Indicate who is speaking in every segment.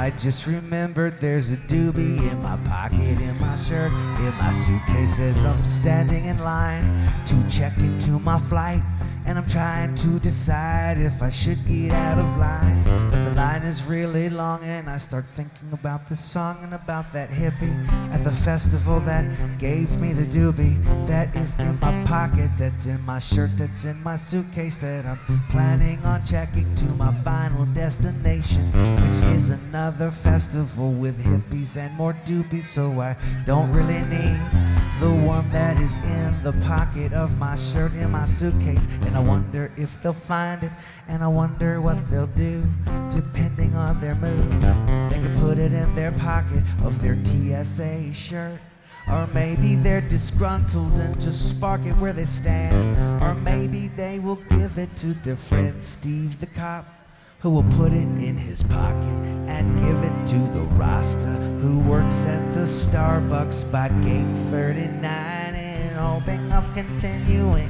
Speaker 1: I just remembered there's a doobie in my pocket, in my shirt, in my suitcase as I'm standing in line to check into my flight. And I'm trying to decide if I should get out of line. But the line is really long and I start thinking about this song and about that hippie at the festival that gave me the doobie. That is in my pocket, that's in my shirt, that's in my suitcase, that I'm planning on checking to my final destination, which is another festival with hippies and more doobies. So I don't really need the one that is in the pocket of my shirt in my suitcase. And I wonder if they'll find it, and I wonder what they'll do depending on their mood. They could put it in their pocket of their TSA shirt, or maybe they're disgruntled and just spark it where they stand, or maybe they will give it to their friend Steve the cop, who will put it in his pocket and give it to the Rasta who works at the Starbucks by gate 39, in hoping of continuing,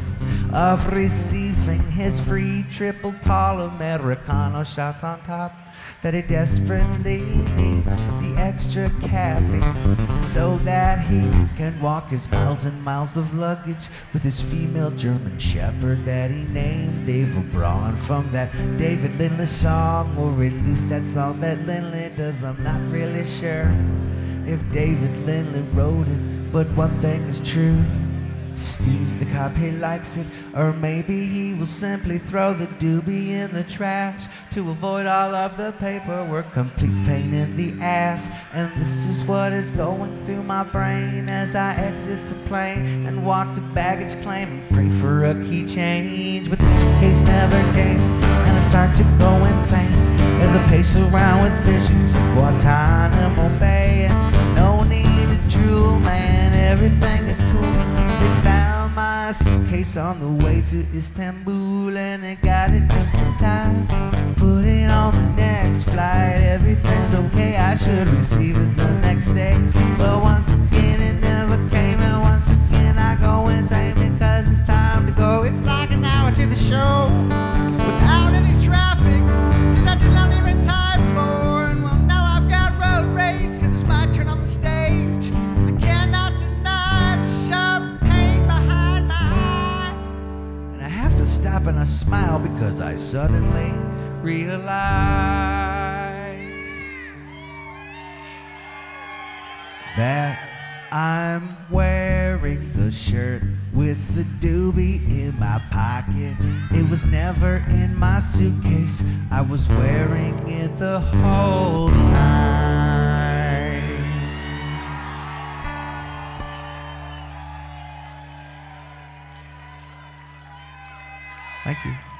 Speaker 1: of receiving his free triple tall Americano shots on top, that he desperately needs the extra caffeine so that he can walk his miles and miles of luggage with his female German shepherd that he named Dave O'Brien from that David Lindley song, or at least that song that Lindley does. I'm not really sure if David Lindley wrote it, but one thing is true: Steve the cop, he likes it. Or maybe he will simply throw the doobie in the trash to avoid all of the paperwork, complete pain in the ass. And this is what is going through my brain as I exit the plane and walk to baggage claim and pray for a key change. But the suitcase never came, and I start to go insane as I pace around with visions of Guantanamo Bay. And no need to drool, man, everything is cool. They found my suitcase on the way to Istanbul, and they got it just in time. Put it on the next flight, everything's okay, I should receive it the next day. But once again it never came, and once again I go insane because it's time to go. It's like an hour to the show without any traffic that I did not even time for. And well, now I've got road rage because it's my turn on the stage, and I cannot deny the sharp pain behind my eye. And I have to stop and I smile because I suddenly realize that I'm wearing the shirt with the doobie in my pocket. It was never in my suitcase, I was wearing it the whole time. Thank you.